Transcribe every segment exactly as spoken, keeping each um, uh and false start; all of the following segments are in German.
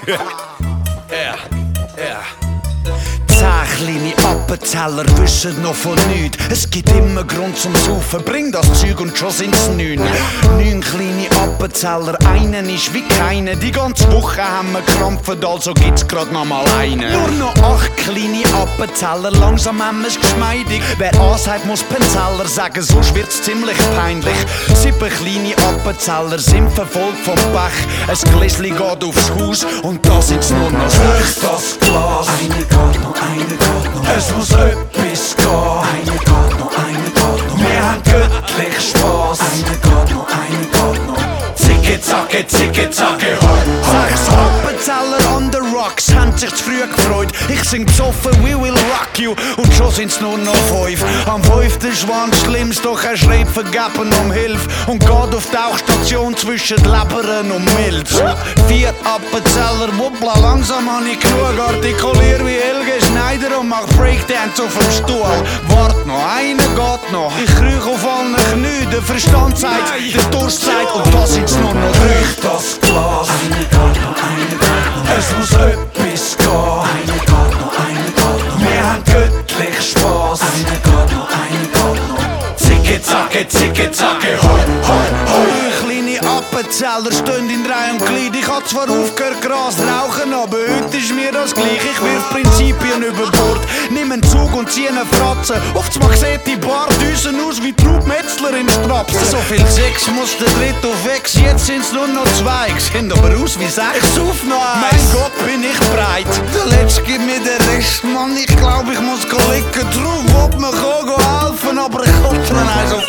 Ja, ja. Zehn kleine Appenzeller wissen noch von nichts. Es gibt immer Grund zum Saufen, bring das Zeug und schon sind's neun. Neun kleine Appenzeller, einen ist wie keine. Die ganze Woche haben wir gekrampft, also gibt's grad noch mal einen. Nur noch acht kleine Appenzeller, langsam haben wir's geschmeidig. Wer A sagt, muss Penzeller sagen, sonst wird's ziemlich peinlich. Sieben kleine Appenzeller sind verfolgt vom Pech. Ein Gläsli geht aufs Haus und da sind's nur noch sechs. Das Glas, eine geht noch, eine geht noch. Es muss etwas gehen. Eine geht noch, eine geht noch. Wir haben göttlich Spaß. Eine geht noch, eine geht noch. Zicke, zacke, zicke, zacke, hoi. Sechs Appenzeller on the rocks haben sich zu früh gefreut. Ich sing besoffen, we will rock you. Und schon sind's nur noch fünf. Am fünften Schwanz schlimm's, doch er schreit vergeben um Hilfe. Und geht auf die Tauchstation zwischen Leberen und Milz. Vier Appenzeller, wuppla, langsam hab ich genug. Artikulier wie Helge Schneider und mach Breakdance auf dem Stuhl. Wart noch, einer geht noch. Ich kriech auf allen Knien, der Verstand sagt, der Durst sagt. Und da sind's nur noch drei. Das Glas, eine geht noch, eine geht noch. Es muss etwas gehen. Eine geht noch, eine geht noch. Wir haben göttlich Spaß. Eine geht noch, eine geht noch. Zicke, zacke, zicke, zacke, hoi, hoi, hoi. Kleine Appenzeller stehen in Reihe und Glied. Ich hab zwar aufgehört Gras rauchen, aber heute ist mir das gleich. Ich wirf Prinzipien über Bord, nimm einen Zug und zieh eine Fratze. Oftmals sieht die Bardüsen aus wie Traubmetzler in Strapsen. So viel Sex muss der Dritte auf Ex, jetzt sind's nur noch zwei. Sehen aber aus wie sechs. Ich sauf noch eins. Mein Gott, bin ich breit. Der Letzte gibt mir den Rest, Mann. Ich glaub, ich muss liegen. Drauf wollt mir helfen, aber ich komm schon eins auf.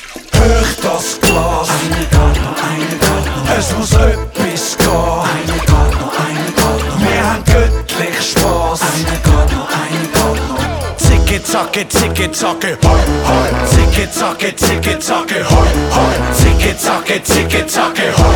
Hör das Glas, eine geht noch, eine geht noch. Es muss etwas gehen. Eine geht noch, eine geht noch. Wir haben göttlich Spaß. Eine geht noch, eine geht noch. Zicke, zacke, zicke, zacke, hoi, hoi. Zicke, zacke, zicke, zacke, hoi, hoi. Zicke, zacke, zicke, zacke, hoi.